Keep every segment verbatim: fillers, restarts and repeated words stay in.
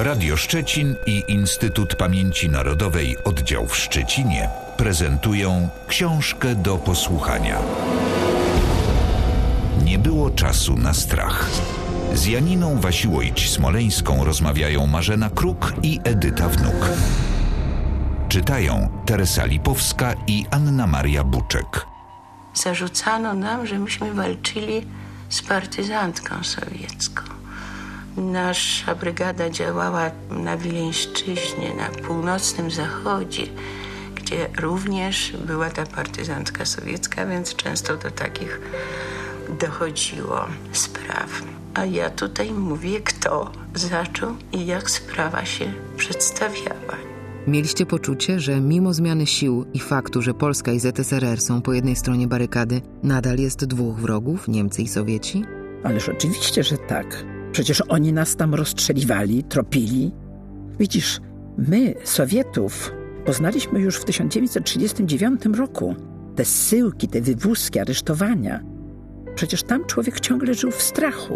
Radio Szczecin i Instytut Pamięci Narodowej Oddział w Szczecinie prezentują książkę do posłuchania. Nie było czasu na strach. Z Janiną Wasiłojć-Smoleńską rozmawiają Marzena Kruk i Edyta Wnuk. Czytają Teresa Lipowska i Anna Maria Buczek. Zarzucano nam, że myśmy walczyli z partyzantką sowiecką. Nasza brygada działała na Wileńszczyźnie, na północnym zachodzie, gdzie również była ta partyzantka sowiecka, więc często do takich dochodziło spraw. A ja tutaj mówię, kto zaczął i jak sprawa się przedstawiała. Mieliście poczucie, że mimo zmiany sił i faktu, że Polska i Z S R R są po jednej stronie barykady, nadal jest dwóch wrogów, Niemcy i Sowieci? Ależ oczywiście, że tak. Przecież oni nas tam rozstrzeliwali, tropili. Widzisz, my, Sowietów, poznaliśmy już w tysiąc dziewięćset trzydziestym dziewiątym roku. Te zsyłki, te wywózki, aresztowania. Przecież tam człowiek ciągle żył w strachu.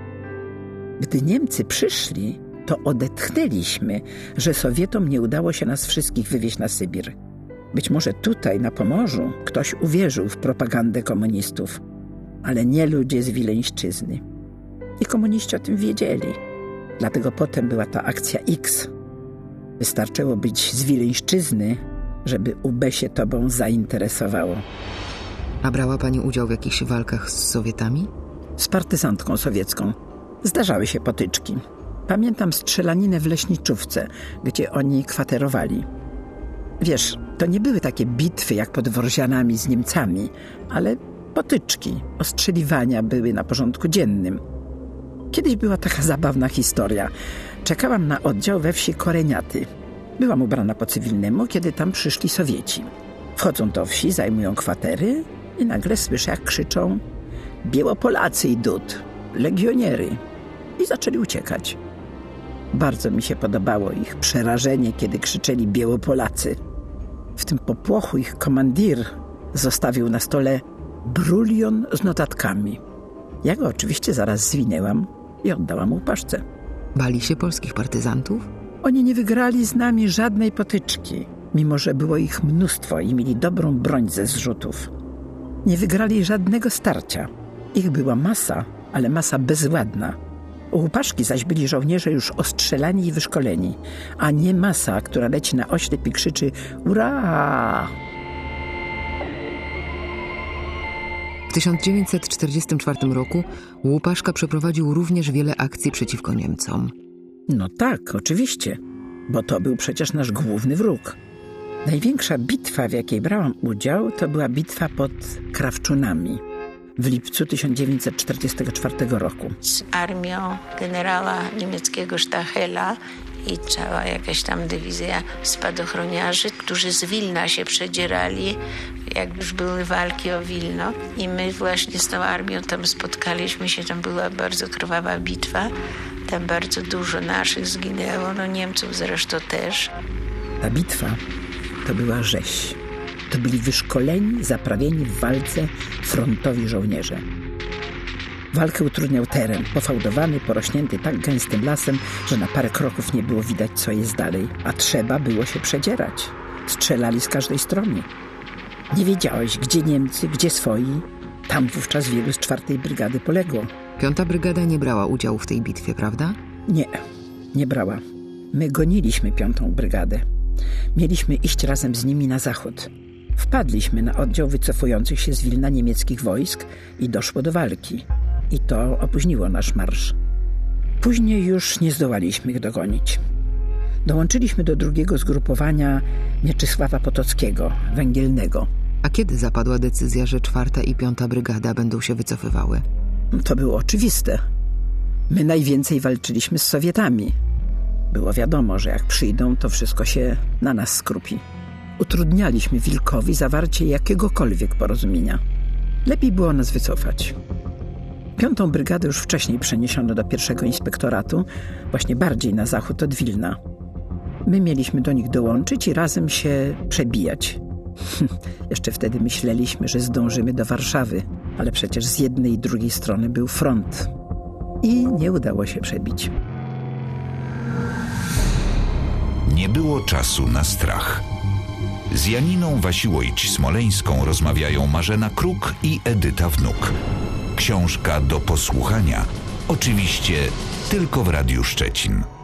Gdy Niemcy przyszli, to odetchnęliśmy, że Sowietom nie udało się nas wszystkich wywieźć na Sybir. Być może tutaj, na Pomorzu, ktoś uwierzył w propagandę komunistów, ale nie ludzie z Wileńszczyzny. I komuniści o tym wiedzieli. Dlatego potem była ta akcja X. Wystarczyło być z Wileńszczyzny, żeby U B się tobą zainteresowało. A brała pani udział w jakichś walkach z Sowietami? Z partyzantką sowiecką. Zdarzały się potyczki. Pamiętam strzelaninę w Leśniczówce, gdzie oni kwaterowali. Wiesz, to nie były takie bitwy jak pod Worzianami z Niemcami, ale potyczki, ostrzeliwania były na porządku dziennym. Kiedyś była taka zabawna historia. Czekałam na oddział we wsi Koreniaty. Byłam ubrana po cywilnemu, kiedy tam przyszli Sowieci. Wchodzą do wsi, zajmują kwatery i nagle słyszę, jak krzyczą: Białopolacy idą, legioniery. I zaczęli uciekać. Bardzo mi się podobało ich przerażenie, kiedy krzyczeli Białopolacy. W tym popłochu ich komandir zostawił na stole brulion z notatkami. Ja go oczywiście zaraz zwinęłam i oddałam łupaszce. Bali się polskich partyzantów? Oni nie wygrali z nami żadnej potyczki, mimo że było ich mnóstwo i mieli dobrą broń ze zrzutów. Nie wygrali żadnego starcia. Ich była masa, ale masa bezładna. U łupaszki zaś byli żołnierze już ostrzelani i wyszkoleni, a nie masa, która leci na oślep i krzyczy ura! W tysiąc dziewięćset czterdziestym czwartym roku Łupaszka przeprowadził również wiele akcji przeciwko Niemcom. No tak, oczywiście, bo to był przecież nasz główny wróg. Największa bitwa, w jakiej brałam udział, to była bitwa pod Krawczunami w lipcu tysiąc dziewięćset czterdziestego czwartego roku. Z armią generała niemieckiego Stachela i cała jakaś tam dywizja spadochroniarzy, którzy z Wilna się przedzierali, jak już były walki o Wilno. I my właśnie z tą armią tam spotkaliśmy się, tam była bardzo krwawa bitwa. Tam bardzo dużo naszych zginęło, no Niemców zresztą też. Ta bitwa to była rzeź. To byli wyszkoleni, zaprawieni w walce frontowi żołnierze. Walkę utrudniał teren, pofałdowany, porośnięty tak gęstym lasem, że na parę kroków nie było widać, co jest dalej, a trzeba było się przedzierać. Strzelali z każdej strony. Nie wiedziałeś, gdzie Niemcy, gdzie swoi. Tam wówczas wielu z czwartej brygady poległo. Piąta brygada nie brała udziału w tej bitwie, prawda? Nie, nie brała. My goniliśmy piątą brygadę. Mieliśmy iść razem z nimi na zachód. Wpadliśmy na oddział wycofujących się z Wilna niemieckich wojsk i doszło do walki. I to opóźniło nasz marsz. Później już nie zdołaliśmy ich dogonić. Dołączyliśmy do drugiego zgrupowania Mieczysława Potockiego, Węgielnego. A kiedy zapadła decyzja, że czwarta i piąta brygada będą się wycofywały? To było oczywiste. My najwięcej walczyliśmy z Sowietami. Było wiadomo, że jak przyjdą, to wszystko się na nas skrupi. Utrudnialiśmy Wilkowi zawarcie jakiegokolwiek porozumienia. Lepiej było nas wycofać. Piątą brygadę już wcześniej przeniesiono do pierwszego inspektoratu, właśnie bardziej na zachód od Wilna. My mieliśmy do nich dołączyć i razem się przebijać. Jeszcze wtedy myśleliśmy, że zdążymy do Warszawy, ale przecież z jednej i drugiej strony był front. I nie udało się przebić. Nie było czasu na strach. Z Janiną Wasiłojć-Smoleńską rozmawiają Marzena Kruk i Edyta Wnuk. Książka do posłuchania, oczywiście tylko w Radiu Szczecin.